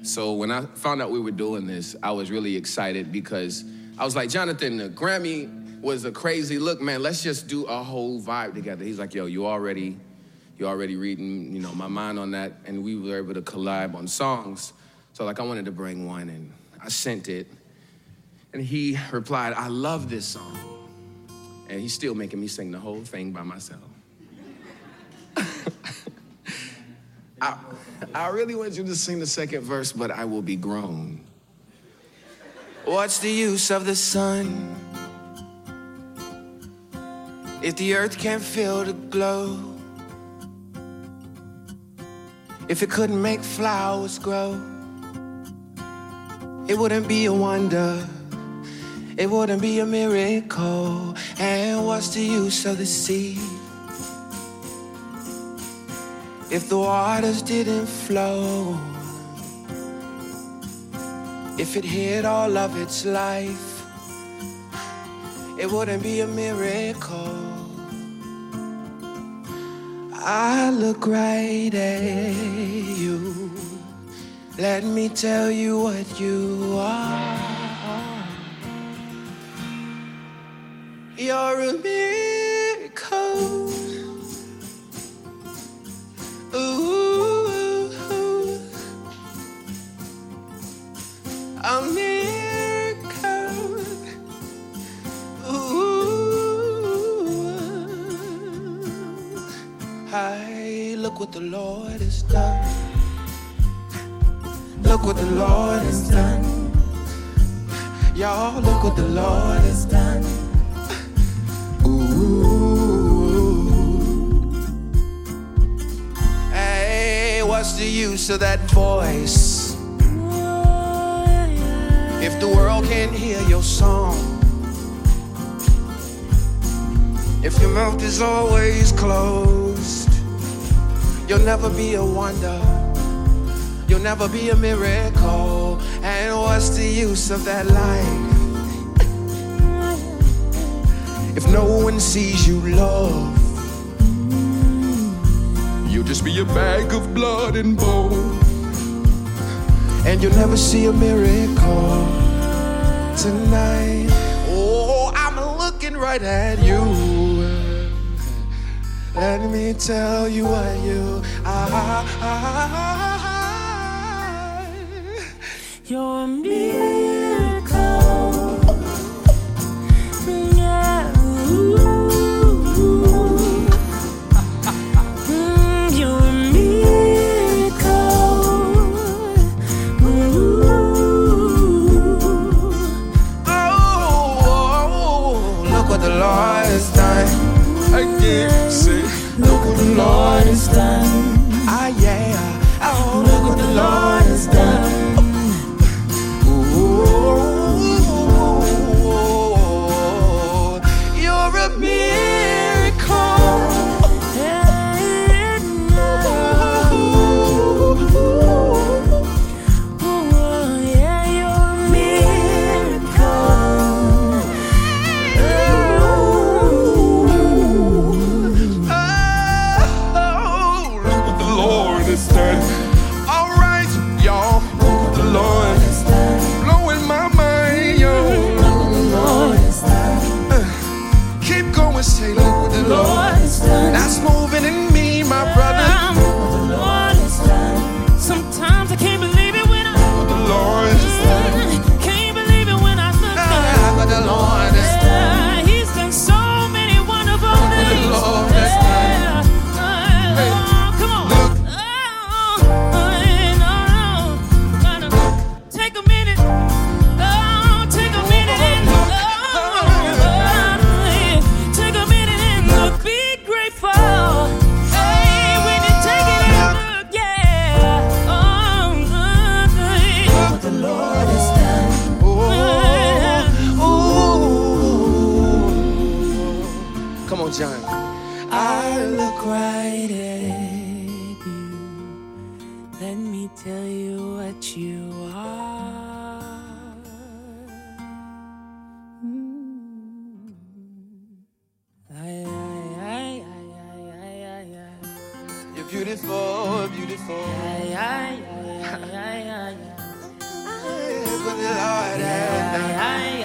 So when I found out we were doing this, I was really excited because I was like, Jonathan, the Grammy was a crazy look, man. Let's just do a whole vibe together. He's like, yo, you're already reading, my mind on that. And we were able to collab on songs. So like I wanted to bring one and I sent it. And he replied, I love this song. And he's still making me sing the whole thing by myself. I really want you to sing the second verse, but I will be grown. What's the use of the sun if the earth can't feel the glow? If it couldn't make flowers grow, it wouldn't be a wonder, it wouldn't be a miracle. And what's the use of the sea if the waters didn't flow? If it hid all of its life, it wouldn't be a miracle. I look right at you. Let me tell you what you are. You're a miracle. Ooh, a miracle. Ooh, hey, look what the Lord has done. Look what the Lord has done. Y'all, look what the Lord has done. What's the use of that voice if the world can't hear your song? If your mouth is always closed, you'll never be a wonder, you'll never be a miracle. And what's the use of that life if no one sees you love? You'll just be a bag of blood and bone, and you'll never see a miracle tonight. Oh, I'm looking right at you. Let me tell you what you are. You're a miracle. Yeah. The Lord has done. Again, say, look what the Lord has done. Ah, yeah. Oh, look what the Lord has done. Ooh, you're a miracle. Yeah, you're a miracle. All right, y'all. Look what the Lord has done. Blowing my mind, yo. Look what the Lord has done. Keep going, say, look what the Lord has done. That's moving in me, my brother. Look what the Lord has done. Sometimes I can't believe it when I look what the Lord has done. Can't believe it when I look at what the Lord has done. He's done so many wonderful things. Look what the Lord has done. Come on. Look. John. I look right at you. Let me tell you what you are. You're beautiful, beautiful. With the Lord have done.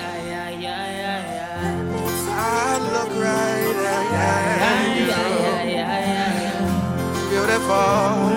I look right. Beautiful.